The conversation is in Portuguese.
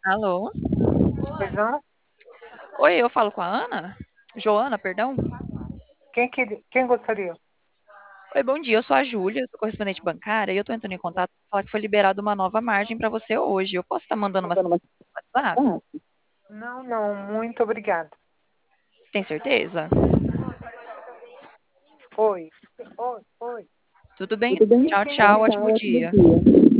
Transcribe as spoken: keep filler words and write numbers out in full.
Alô? Pois não? Oi, eu falo com a Ana? Joana, perdão. Quem, que, quem gostaria? Oi, bom dia. Eu sou a Júlia, eu sou correspondente bancária e eu tô entrando em contato para falar que foi liberada uma nova margem para você hoje. Eu posso estar mandando uma WhatsApp? Não, não, muito obrigada. Tem certeza? Oi. Oi, oi. Tudo bem? Tudo bem? Tchau, Tchau, tchau. Ótimo tchau, ótimo dia. dia.